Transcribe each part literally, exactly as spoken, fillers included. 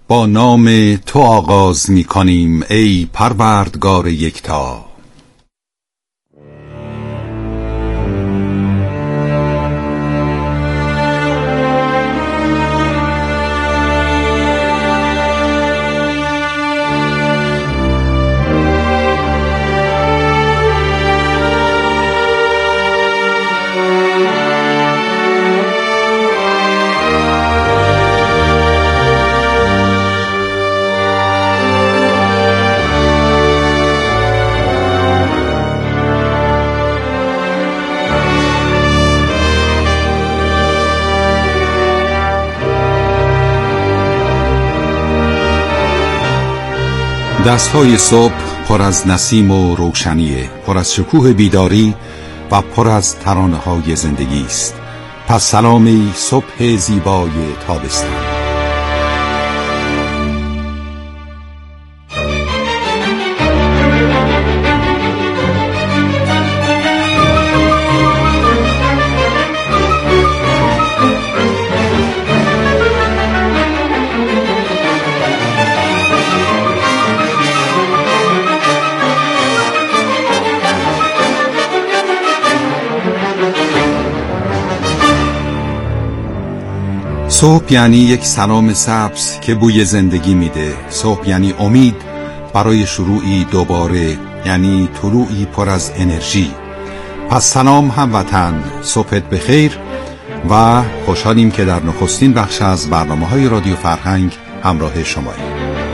با نام تو آغاز می کنیم ای پروردگار یکتا. دستهای صبح پر از نسیم و روشنیه، پر از شکوه بیداری و پر از ترانه های زندگی است. پس سلامی صبح زیبای تابستان. صبح یعنی یک سلام سبز که بوی زندگی میده. صبح یعنی امید برای شروعی دوباره، یعنی طلوعی پر از انرژی. پس سلام هموطن، صبحت بخیر و خوشحالیم که در نخستین بخش از برنامه‌های رادیو فرهنگ همراه شماییم.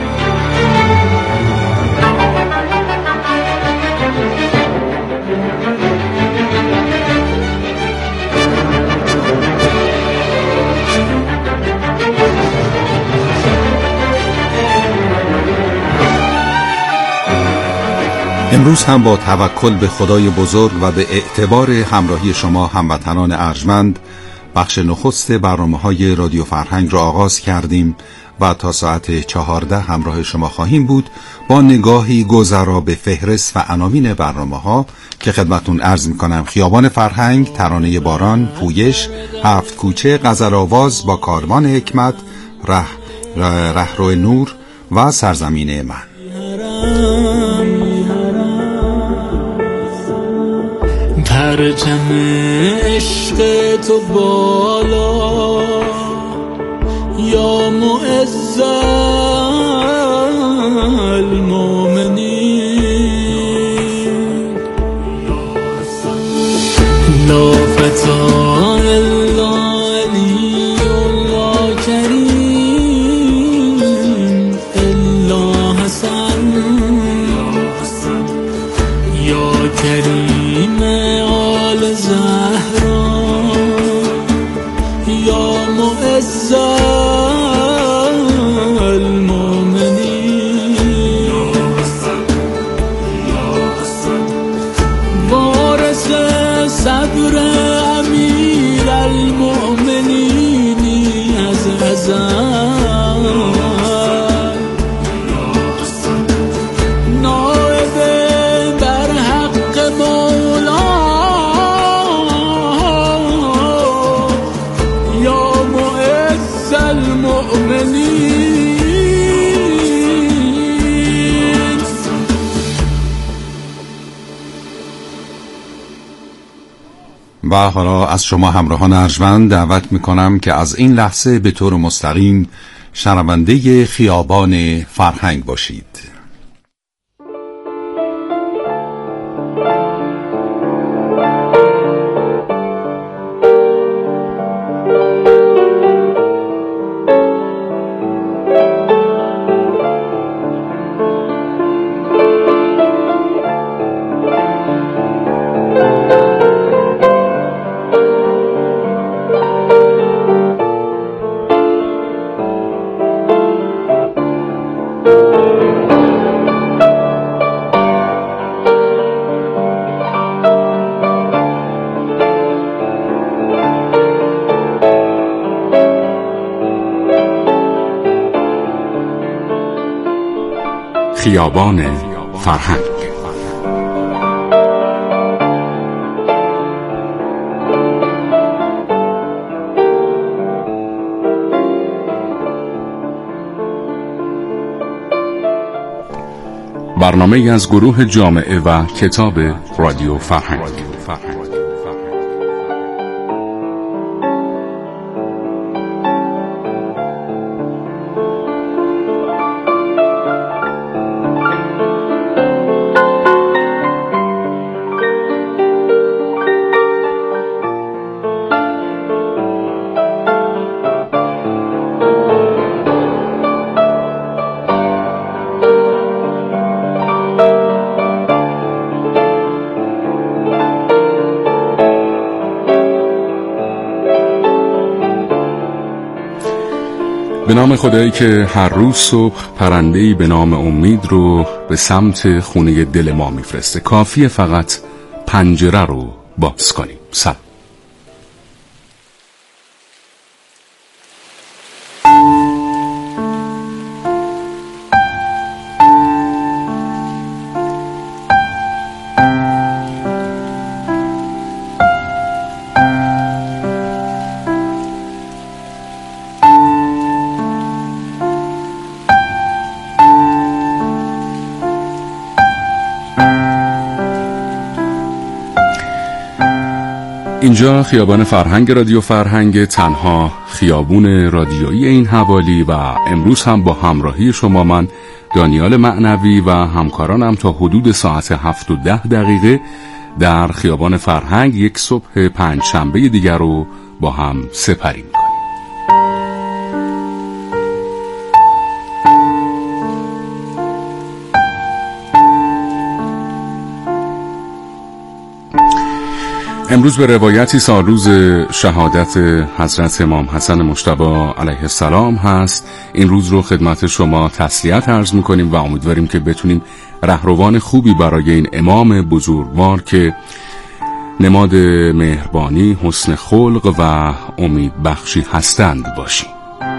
امروز هم با توکل به خدای بزرگ و به اعتبار همراهی شما هموطنان ارجمند بخش نخست برنامه‌های رادیو فرهنگ را آغاز کردیم و تا ساعت چهارده همراه شما خواهیم بود با نگاهی گذرا به فهرست و عناوین برنامه‌ها که خدمتتون عرض می‌کنم. خیابان فرهنگ، ترانه باران، پویش، هفت کوچه، غزل آواز با کاروان حکمت، ره رهرو نور و سرزمین من. پرچم عشق تو بالا یا معز المؤمنین، لا فتا الا علی الله کریم الا حسن یا کریم آل زهرا یا معز المؤمنین، وارث صبر امیر المؤمنین از ازل، و حالا از شما همراهان ارجمند دعوت میکنم که از این لحظه به طور مستقیم شنونده خیابان فرهنگ باشید. خیابان فرهنگ. برنامه از گروه جامعه و کتاب رادیو فرهنگ. به نام خدایی که هر روز صبح پرنده‌ای به نام امید رو به سمت خونه دل ما میفرسته. کافیه فقط پنجره رو باز کنیم. سلام. اینجا خیابان فرهنگ رادیو فرهنگ، تنها خیابون رادیویی این حوالی، و امروز هم با همراهی شما من دانیال معنوی و همکارانم تا حدود ساعت هفت و ده دقیقه در خیابان فرهنگ یک صبح پنج شنبه دیگر رو با هم سپری می‌کنیم. امروز به روایتی سالروز شهادت حضرت امام حسن مجتبی علیه السلام هست. این روز رو خدمت شما تسلیت عرض میکنیم و امیدواریم که بتونیم رهروان خوبی برای این امام بزرگوار که نماد مهربانی، حسن خلق و امید بخشی هستند باشیم.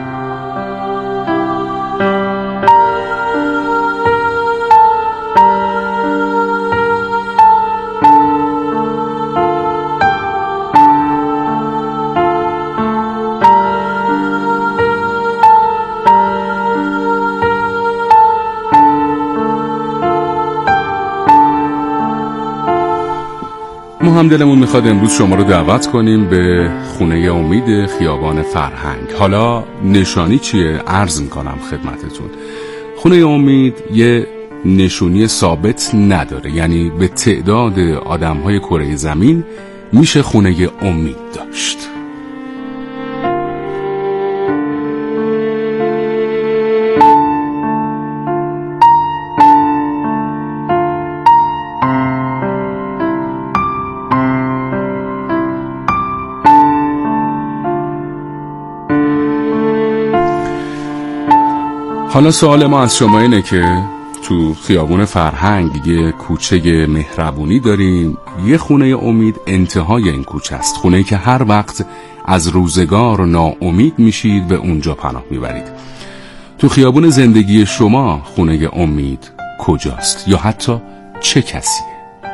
ما هم دلمون میخواد امروز شما رو دعوت کنیم به خونه امید خیابان فرهنگ. حالا نشانی چیه؟ عرض میکنم خدمتتون. خونه امید یه نشونی ثابت نداره، یعنی به تعداد آدمهای کره زمین میشه خونه امید داشت. حالا سوال ما از شما اینه که تو خیابون فرهنگ یه کوچه مهربونی داریم، یه خونه امید انتهای این کوچه است، خونه‌ای که هر وقت از روزگار ناامید میشید به اونجا پناه میبرید. تو خیابون زندگی شما خونه امید کجاست؟ یا حتی چه کسیه؟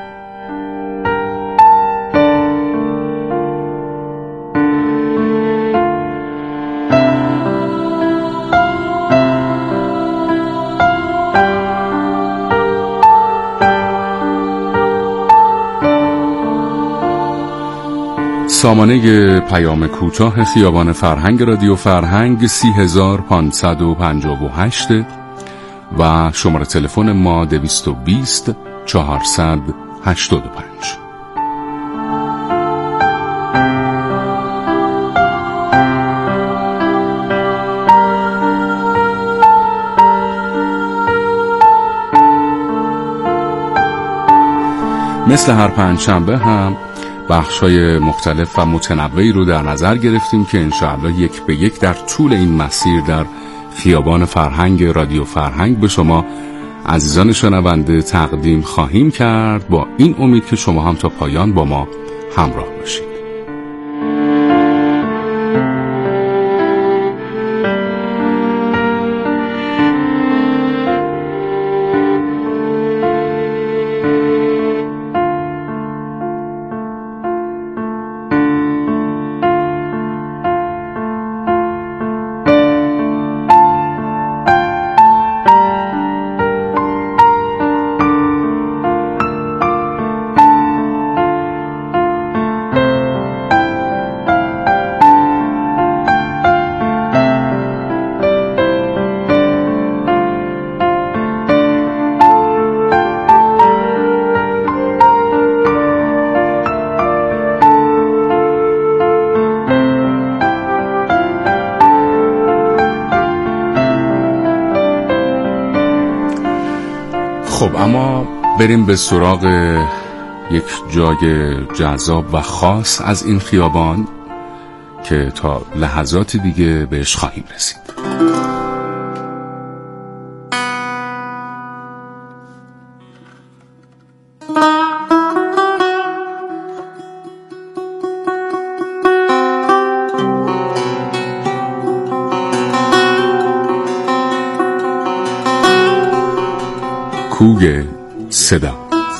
سامانه پیام کوتاه خیابان فرهنگ رادیو فرهنگ سی هزار پانصد و پنجاه و هشت و شماره تلفن ما دویست و بیست چهارصد هشتاد و پنج. مثل هر پنجشنبه هم بخش‌های مختلف و متنوعی رو در نظر گرفتیم که انشاءالله یک به یک در طول این مسیر در خیابان فرهنگ رادیو فرهنگ به شما عزیزان شنونده تقدیم خواهیم کرد، با این امید که شما هم تا پایان با ما همراه باشید. بریم به سراغ یک جای جذاب و خاص از این خیابان که تا لحظات دیگه بهش خواهیم رسید. کوی صدا.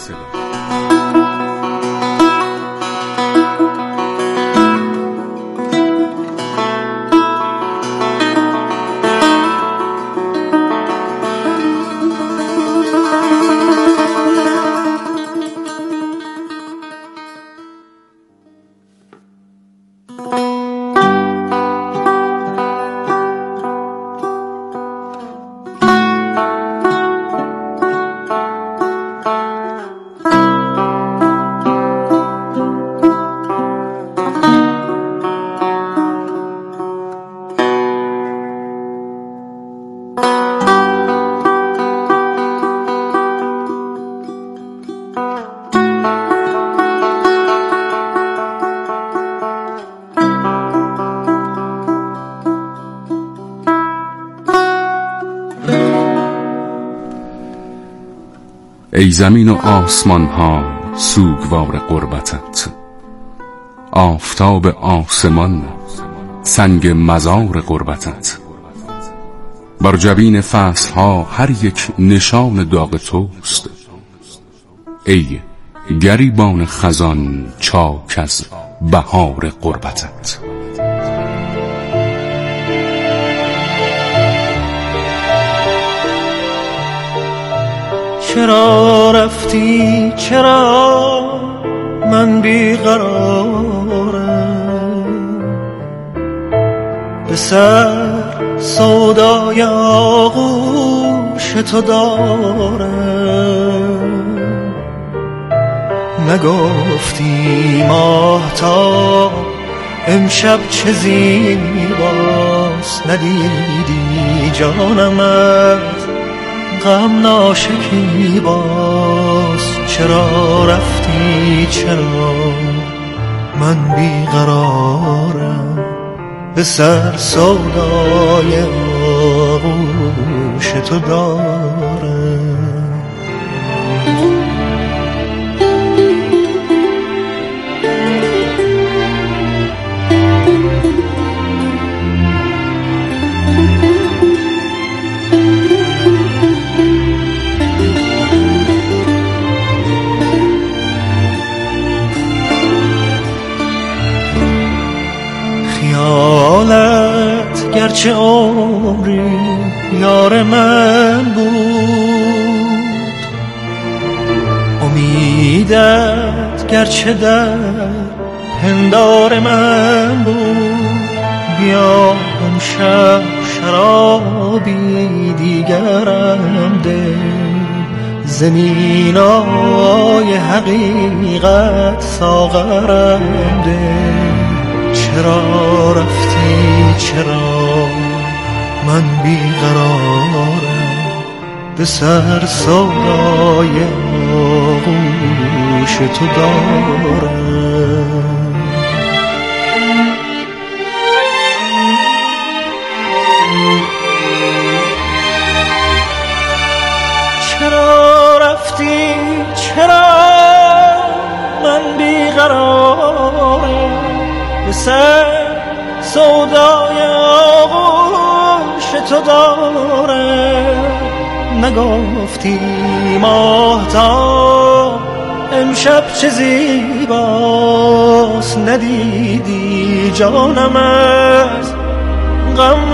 ای زمین و آسمان ها سوگوار غربتت، آفتاب آسمان سنگ مزار غربتت. بر جبین فصل ها هر یک نشان داغ توست، ای گریبان خزان چاک از بهار غربتت. چرا رفتی چرا من بیقرارم، به سر سودای آغوش تو دارم. نگفتی ماهتاب امشب چه زیباست، ندیدی جانمت غم ناشکیباست. چرا رفتی چرا من بیقرارم، به سر سودای آغوش تو دارم. خیالت گرچه عمری یار من بود، امیدت گرچه در پندار من بود. بیا امشب شرابی دیگرم ده، زمینای حقیقت ساغرم ده. چرا رفتی چرا من بیقرارم، به سر سودای آغوش تو دارم. چرا رفتی چرا من بیقرارم، به سر سودای آغوش تو دارم. نگفتی ماهتاب امشب چه زیباست، ندیدی جانم از غم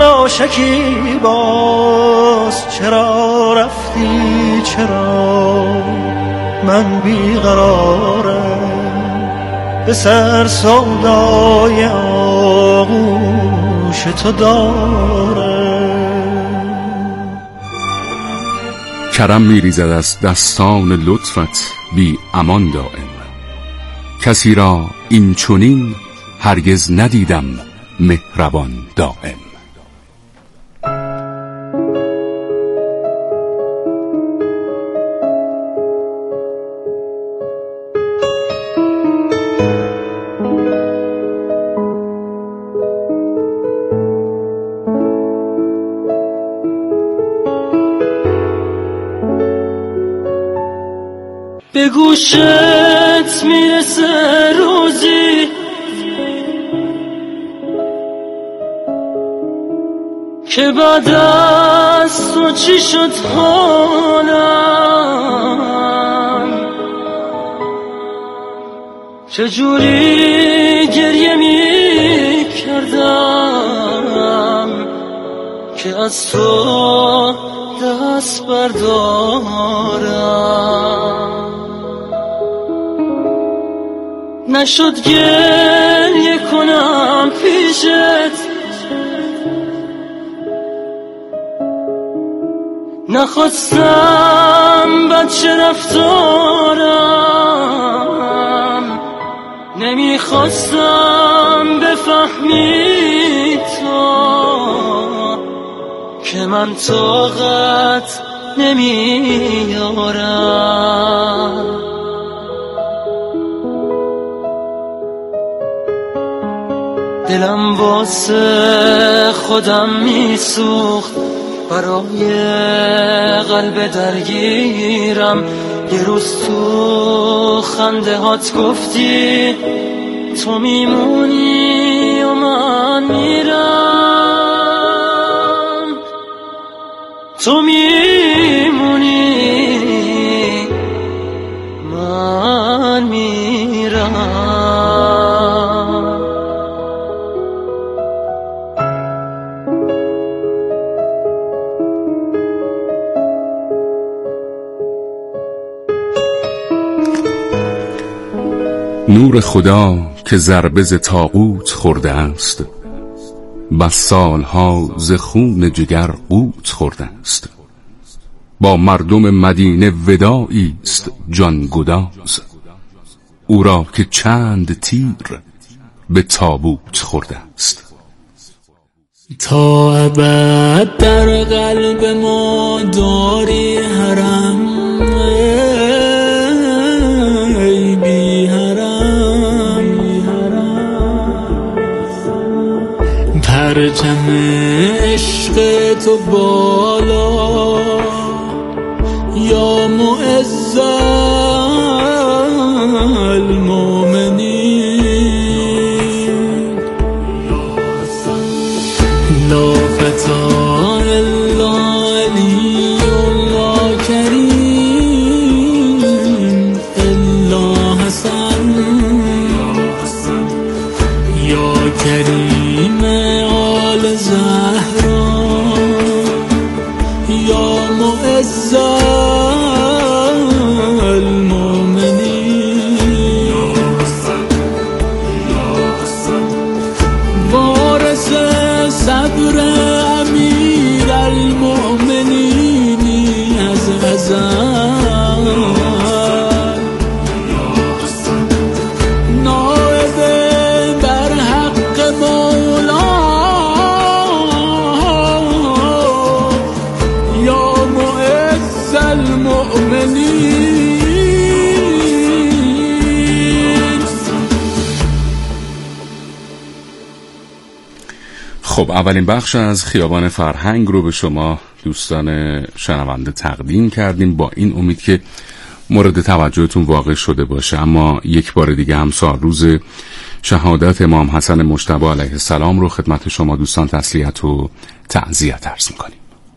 ناشکیباست. چرا رفتی چرا من بیقرارم، به سر سودای آغوش تو دارم. کرم میریزد از دستان لطفت بی امان دائم، کسی را این چنین هرگز ندیدم مهربان دائم. گوشت میرسه روزی که بعد از تو چی شد حالم، چجوری گریه می کردم که از تو دست بردارم. نشد گریه کنم پیشت، نخواستم بچه رفتارم، نمیخواستم بفهمی تو که من طاقت نمیارم. دلم واسه خودم میسوخت، برای قلب درگیرم. یه روز تو خنده هات گفتی تو میمونی و من میرم، تو میمونی من میرم. نور خدا که ضربه ز طاغوت خورده است، بس سالها ز خون جگر قوت خورده است. با مردم مدینه وداعی است جان گداز، او را که چند تیر به تابوت خورده است. تا ابد در قلب ما داری حرم، ای بی حرم. پرچم عشق تو بالا یا معز المؤمنین، لا فتا الا علی الله کریم، الا حسن یا کریم آل زهرا، یا معز المؤمنین، وارث صدر امیر المؤمنینی از ازل، نائب بر حق مولا، یا معز المؤمنین. خب اولین بخش از خیابان فرهنگ رو به شما دوستان شنونده تقدیم کردیم، با این امید که مورد توجهتون واقع شده باشه. اما یک بار دیگه هم سال روز شهادت امام حسن مجتبی علیه السلام رو خدمت شما دوستان تسلیت و تعزیت عرض می‌کنیم.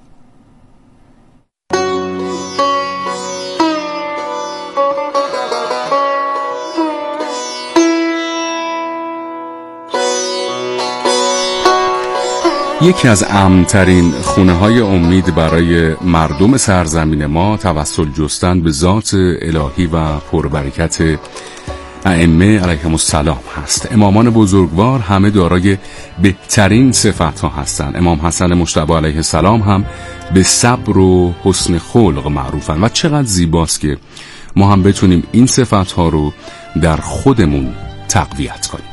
یکی از امن‌ترین خونه‌های امید برای مردم سرزمین ما توسل جستن به ذات الهی و پربرکت ائمه علیهم السلام هست. امامان بزرگوار همه دارای بهترین صفت‌ها هستند. امام حسن مجتبی علیه السلام هم به صبر و حسن خلق معروفن و چقدر زیباست که ما هم بتونیم این صفت‌ها رو در خودمون تقویت کنیم.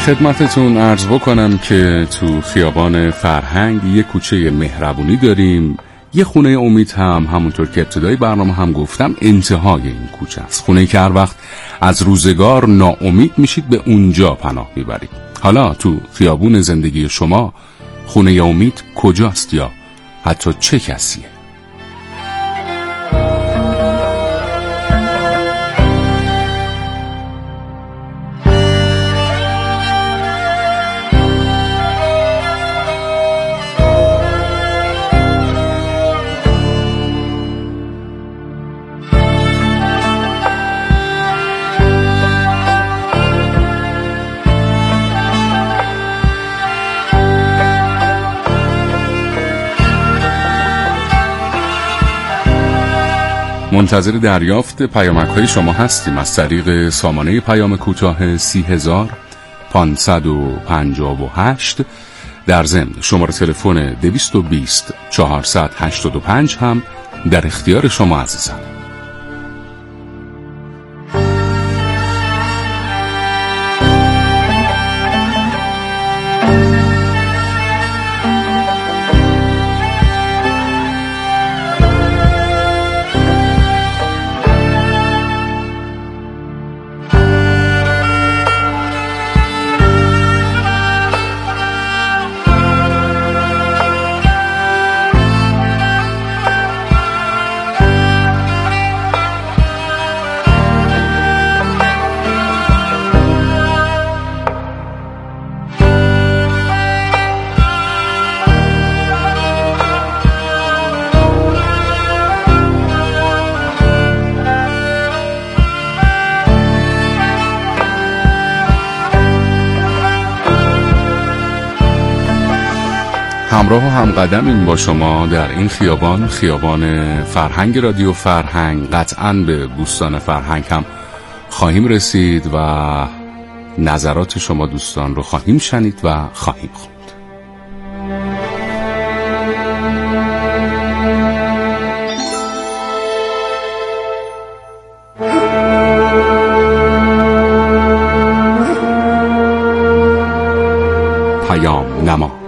خدمتتون عرض بکنم که تو خیابان فرهنگ یه کوچه مهربونی داریم. یه خونه امید هم همونطور که ابتدای برنامه هم گفتم انتهای این کوچه است. خونه‌ای که هر وقت از روزگار ناامید میشید به اونجا پناه میبرید. حالا تو خیابون زندگی شما خونه امید کجاست یا حتی چه کسیه؟ منتظر دریافت پیامک‌های شما هستیم از طریق سامانه پیام کوتاه سی هزار پانصد و پنجاه و هشت. در ضمن شماره تلفن دویست و بیست چهارصد و هشتاد و پنج هم در اختیار شما عزیزان. همراه و همقدمیم با شما در این خیابان، خیابان فرهنگ رادیو فرهنگ. قطعاً به بوستان فرهنگ هم خواهیم رسید و نظرات شما دوستان رو خواهیم شنید و خواهیم خوند. پیام نما.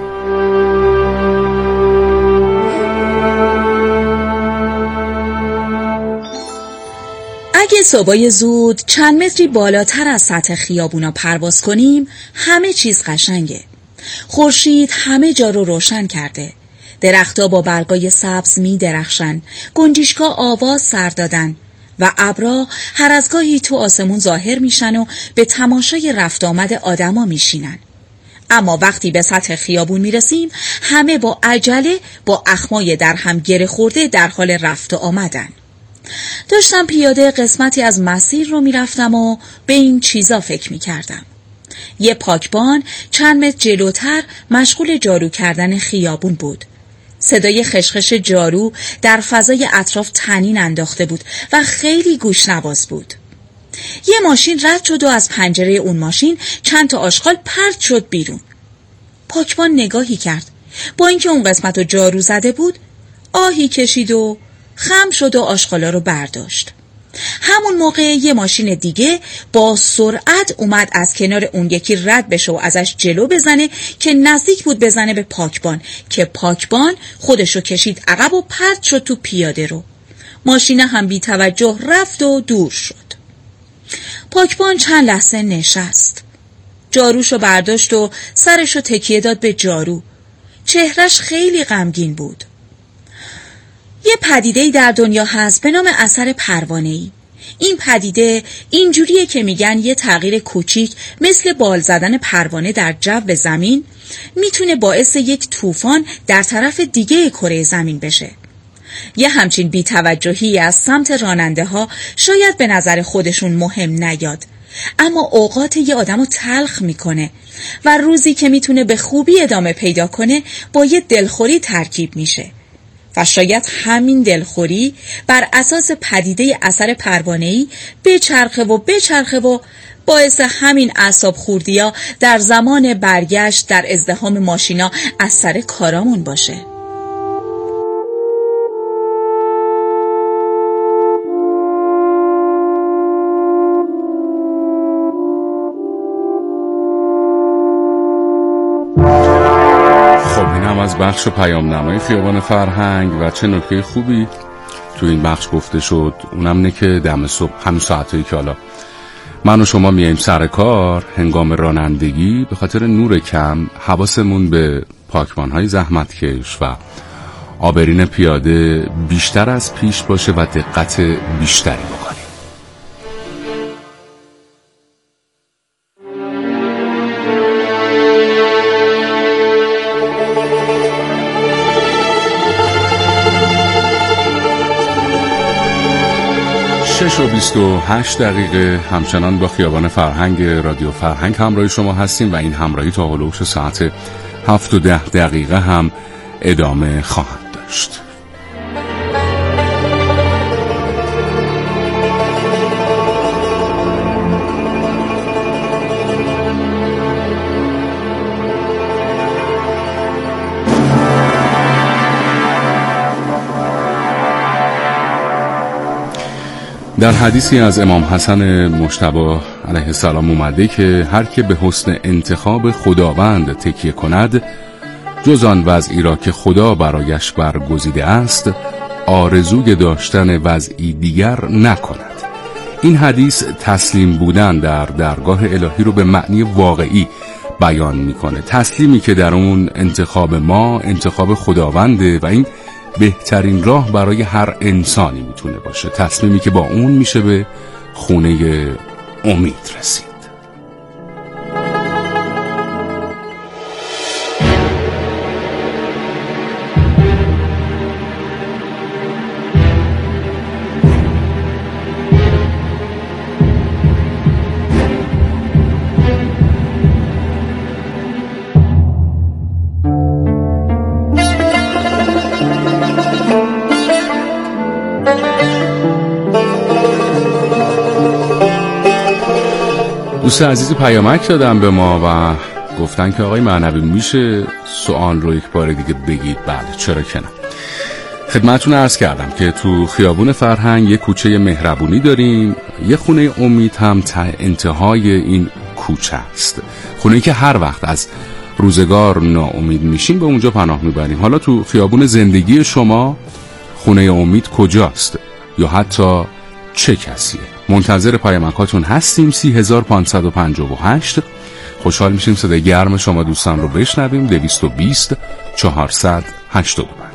اگه صبحای زود چند متری بالاتر از سطح خیابونا پرواز کنیم همه چیز قشنگه. خورشید همه جا رو روشن کرده. درخت‌ها با برگای سبز می درخشن. گنجشک‌ها آواز سر دادن و ابرها هر از گاهی تو آسمون ظاهر میشن و به تماشای رفت آمد آدما میشینن. اما وقتی به سطح خیابون میرسیم همه با عجله با اخمای در هم گره خورده در حال رفت و آمدن. داشتم پیاده قسمتی از مسیر رو میرفتم و به این چیزا فکر میکردم. یه پاکبان چند متر جلوتر مشغول جارو کردن خیابون بود. صدای خشخش جارو در فضای اطراف طنین انداخته بود و خیلی گوشنواز بود. یه ماشین رد شد و از پنجره اون ماشین چند تا آشغال پرت شد بیرون. پاکبان نگاهی کرد. با اینکه اون قسمت رو جارو زده بود آهی کشید و خم شد و آشغالا رو برداشت. همون موقع یه ماشین دیگه با سرعت اومد از کنار اون یکی رد بشه و ازش جلو بزنه که نزدیک بود بزنه به پاکبان که پاکبان خودشو کشید عقب و پرت شد تو پیاده رو. ماشین هم بی توجه رفت و دور شد. پاکبان چند لحظه نشست. جاروشو برداشت و سرشو تکیه داد به جارو. چهرش خیلی غمگین بود. یه پدیده‌ای در دنیا هست به نام اثر پروانه‌ای. این پدیده اینجوریه که میگن یه تغییر کوچیک مثل بال زدن پروانه در جو زمین میتونه باعث یک طوفان در طرف دیگه کره زمین بشه. یه همچین بی‌توجهی از سمت راننده ها شاید به نظر خودشون مهم نیاد، اما اوقات یه آدمو تلخ میکنه و روزی که میتونه به خوبی ادامه پیدا کنه با یه دلخوری ترکیب میشه. و شاید همین دلخوری بر اساس پدیده اثر پروانه‌ای بچرخه و بچرخه و باعث همین اعصاب خوردیا در زمان برگشت در ازدحام ماشینا از سر کارامون باشه. هم از بخش پیام نمای خیابان فرهنگ و چه نکته خوبی تو این بخش گفته شد. اونم نه که دم صبح همین ساعتایی که حالا من و شما میایم سر کار، هنگام رانندگی به خاطر نور کم حواسمون به پاکبان‌های زحمتکش و آبرین پیاده بیشتر از پیش باشه و دقت بیشتری بکنیم. شش و بیست و هشت دقیقه همچنان با خیابان فرهنگ رادیو فرهنگ همراه شما هستیم و این همراهی تا هلوش ساعت هفت و ده دقیقه هم ادامه خواهد داشت. در حدیثی از امام حسن مجتبی علیه السلام اومده که هر که به حسن انتخاب خداوند تکیه کند، جز آن وضعی را که خدا برایش برگزیده است آرزوی داشتن وضعی دیگر نکند. این حدیث تسلیم بودن در درگاه الهی رو به معنی واقعی بیان میکنه. تسلیمی که در اون انتخاب ما انتخاب خداونده و این بهترین راه برای هر انسانی میتونه باشه. تصمیمی که با اون میشه به خونه امید رسید. دوست عزیزی پیامک دادن به ما و گفتن که آقای معنوی میشه سوال رو یک بار دیگه بگید. بله چرا که نه. خدمتتون عرض کردم که تو خیابون فرهنگ یک کوچه مهربونی داریم، یه خونه امید هم تا انتهای این کوچه است. خونه‌ای که هر وقت از روزگار ناامید میشیم به اونجا پناه میبریم. حالا تو خیابون زندگی شما خونه امید کجاست یا حتی چه کسیه؟ منتظر پیامکاتون هستیم. سی هزار پانصد و پنجاه و هشت. خوشحال میشیم صدای گرم شما دوستان رو بشنویم. دویست و بیست چهارصد هشتاد و پنج.